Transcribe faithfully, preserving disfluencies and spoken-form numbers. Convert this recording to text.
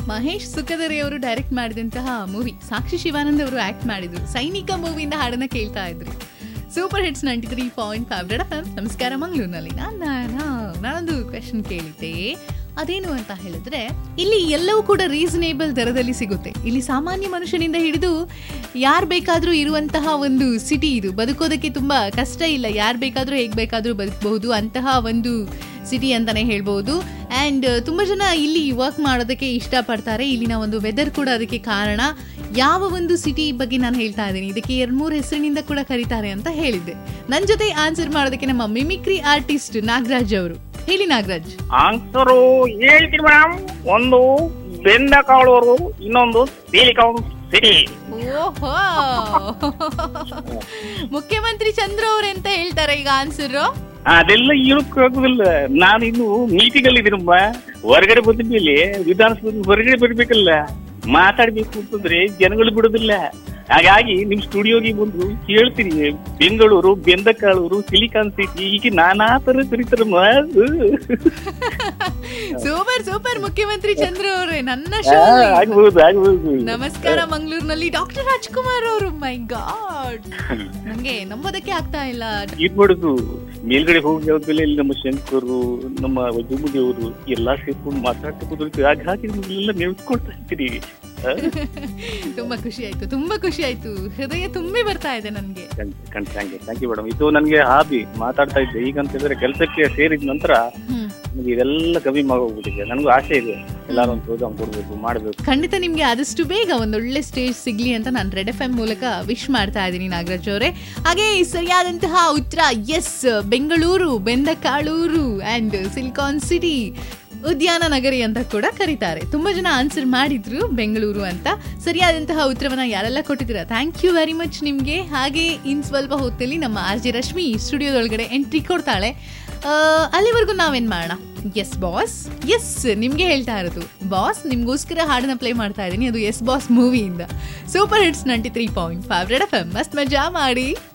ಮಹೇಶ್ ಸುಖದರಿ ಅವರು ಡೈರೆಕ್ಟ್ ಮಾಡಿದಂತಹ ಮೂವಿ, ಸಾಕ್ಷಿ ಶಿವಾನಂದ್ ಅವರು ಆಕ್ಟ್ ಮಾಡಿದ್ರು. ಸೈನಿಕ ಮೂವಿಯಿಂದ ಹಾಡನ್ನ ಕೇಳ್ತಾ ಇದ್ರಿ. Super hits ninety three point five Red FM ಎಂ. ನಮಸ್ಕಾರ ಮಂಗಳೂರಿನಲ್ಲಿ. ನಾನು ನಾನೊಂದು ಕ್ವೆಶನ್ ಕೇಳಿದ್ದೆ. ಅದೇನು ಅಂತ ಹೇಳಿದ್ರೆ, ಇಲ್ಲಿ ಎಲ್ಲವೂ ಕೂಡ ರೀಸನೇಬಲ್ ದರದಲ್ಲಿ ಸಿಗುತ್ತೆ. ಇಲ್ಲಿ ಸಾಮಾನ್ಯ ಮನುಷ್ಯನಿಂದ ಹಿಡಿದು ಯಾರು ಬೇಕಾದರೂ ಇರುವಂತಹ ಒಂದು ಸಿಟಿ ಇದು. ಬದುಕೋದಕ್ಕೆ ತುಂಬ ಕಷ್ಟ ಇಲ್ಲ, ಯಾರು ಬೇಕಾದರೂ ಹೇಗೆ ಬೇಕಾದರೂ ಬದುಕಬಹುದು ಅಂತಹ ಒಂದು ಸಿಟಿ ಅಂತಲೇ ಹೇಳ್ಬೋದು. ಆ್ಯಂಡ್ ತುಂಬ ಜನ ಇಲ್ಲಿ ವರ್ಕ್ ಮಾಡೋದಕ್ಕೆ ಇಷ್ಟಪಡ್ತಾರೆ. ಇಲ್ಲಿನ ಒಂದು ವೆದರ್ ಕೂಡ ಅದಕ್ಕೆ ಕಾರಣ. ಯಾವ ಒಂದು ಸಿಟಿ ಬಗ್ಗೆ ನಾನು ಹೇಳ್ತಾ ಇದ್ದೀನಿ, ಇದಕ್ಕೆ ಎರಡು ಮೂರು ಹೆಸರಿನಿಂದ ಕೂಡ ಕರೀತಾರೆ ಅಂತ ಹೇಳಿದ್ದೆ. ನನ್ನ ಜೊತೆ ಆನ್ಸರ್ ಮಾಡೋದಕ್ಕೆ ನಮ್ಮ ಮಿಮಿಕ್ರಿ ಆರ್ಟಿಸ್ಟ್ ನಾಗರಾಜ್ ಅವರು. ಹೇಳಿ ನಾಗರಾಜ್. ಆನ್ಸರು ಹೇಳ್ತೀನಿ ಮೇಡಮ್. ಒಂದು ಬೆಂದಕಾಳೂರು, ಇನ್ನೊಂದು ಸಿಲಿಕಾನ್ ಸಿಟಿ. ಓಹೋ, ಮುಖ್ಯಮಂತ್ರಿ ಚಂದ್ರ ಅವ್ರೆ ಅಂತ ಹೇಳ್ತಾರೆ ಈಗ ಆನ್ಸರ್. ಅದೆಲ್ಲ ಇರೋಕ್ಕಾಗುದಿಲ್ಲ. ನಾನು ಇನ್ನು ಮೀಟಿಂಗ್ ಅಲ್ಲಿ ಇದೀನಮ್ಮ. ಹೊರಗಡೆ ಬಂದ ಮೇಲೆ ವಿಧಾನಸೌಧ ಹೊರಗಡೆ ಬರ್ಬೇಕಲ್ಲ, ಮಾತಾಡ್ಬೇಕು ಅಂತಂದ್ರೆ ಜನಗಳು ಬಿಡೋದಿಲ್ಲ. ಹಾಗಾಗಿ ನಿಮ್ ಸ್ಟುಡಿಯೋಗೆ ಬಂದು ಕೇಳ್ತೀನಿ, ಬೆಂಗಳೂರು, ಬೆಂದಕಾಳೂರು, ಸಿಲಿಕಾನ್ ಸಿಟಿ, ಹೀಗೆ ನಾನಾ ತರ ಕರೀತಾರಮ್ಮ. ಸೂಪರ್ ಸೂಪರ್ ಮುಖ್ಯಮಂತ್ರಿ ಚಂದ್ರ ಅವರೇ, ನನ್ನ ಶೋ ಆಗ್ಬಹುದು ಆಗ್ಬಹುದು. ನಮಸ್ಕಾರ ಮಂಗಳೂರಿನಲ್ಲಿ ಡಾಕ್ಟರ್ ರಾಜ್ಕುಮಾರ್ ಅವರು. ಮೈ ಗಾಡ್, ನಂಗೆ ನಂಬೋದಕ್ಕೆ ಆಗ್ತಾ ಇಲ್ಲ. ಏನ್ ಮಾಡುದು, ಮೇಲ್ಗಡೆ ಹೋಗಿ ಹೋದ್ಮೇಲೆ ಇಲ್ಲಿ ನಮ್ಮ ಶಂಕರು, ನಮ್ಮ ವಜುಮುದಿ ಅವರು ಎಲ್ಲಾ ಸೇರ್ಕೊಂಡು ಮಾತಾಡ್ತಾ ಕೂತ್ಕೊಳ್ತೀವಿ. ಹಾಗಾಗಿ ನಿಮ್ಗೆಲ್ಲ ನೆನ್ಸ್ಕೊಳ್ತಾ ಇರ್ತೀರಿ. ತುಂಬಾ ಖುಷಿ ಆಯ್ತು, ತುಂಬಾ ಖುಷಿ ಆಯ್ತು. ಹೃದಯ ತುಂಬಿ ಬರ್ತಾ ಇದೆ ನನ್ಗೆ. Thank you madam. ಇದು ನನ್ಗೆ ಹಾಬಿ, ಮಾತಾಡ್ತಾ ಇದ್ದೆ. ಈಗ ಅಂತ ಹೇಳಿದ್ರೆ ಕೆಲಸಕ್ಕೆ ಸೇರಿದ ನಂತರ ನನಗೆ ಇದೆಲ್ಲ ಕಮ್ಮಿ ಮಾಡೋಗ್ಬಿಟ್ಟಿದೆ. ನನಗೂ ಆಸೆ ಇದೆ, ಎಲ್ಲಾರು ಒಂದು ಪ್ರೋಗ್ರಾಮ್ ಕೊಡ್ಬೇಕು, ಮಾಡ್ಬೇಕು. ಖಂಡಿತ ನಿಮ್ಗೆ ಆದಷ್ಟು ಬೇಗ ಒಂದೊಳ್ಳೆ ಸ್ಟೇಜ್ ಸಿಗ್ಲಿ ಅಂತ ನಾನು ರೆಡ್ ಎಫ್ ಎಂ ಮೂಲಕ ವಿಶ್ ಮಾಡ್ತಾ ಇದ್ದೀನಿ ನಾಗರಾಜ್ ಅವರೇ. ಹಾಗೆ ಸರಿಯಾದಂತಹ ಉತ್ತರ yes, Bengaluru, Bendakaluru and Silicon City, ಉದ್ಯಾನ ನಗರಿ ಅಂತ ಕೂಡ ಕರೀತಾರೆ. ತುಂಬಾ ಜನ ಆನ್ಸರ್ ಮಾಡಿದ್ರು ಬೆಂಗಳೂರು ಅಂತ. ಸರಿಯಾದಂತಹ ಉತ್ತರವನ್ನ ಯಾರೆಲ್ಲ ಕೊಟ್ಟಿದ್ದೀರಾ, ಥ್ಯಾಂಕ್ ಯು ವೆರಿ ಮಚ್ ನಿಮ್ಗೆ. ಹಾಗೆ ಇನ್ ಸ್ವಲ್ಪ ಹೊತ್ತಲ್ಲಿ ನಮ್ಮ ಆರ್ ಜೆ ರಶ್ಮಿ ಸ್ಟುಡಿಯೋದೊಳಗಡೆ ಎಂಟ್ರಿ ಕೊಡ್ತಾಳೆ. ಅಲ್ಲಿವರೆಗೂ ನಾವೇನ್ ಮಾಡೋಣ. ಎಸ್ ಬಾಸ್, ಎಸ್ ನಿಮ್ಗೆ ಹೇಳ್ತಾ ಇರೋದು ಬಾಸ್, ನಿಮ್ಗೋಸ್ಕರ ಹಾಡನ್ನ ಪ್ಲೇ ಮಾಡ್ತಾ ಇದ್ದೀನಿ. ಅದು ಎಸ್ ಬಾಸ್ ಮೂವಿಯಿಂದ. Super hits ninety three point five Red FM ಎಂ. ಮಸ್ತ್ ಮಜಾ ಮಾಡಿ.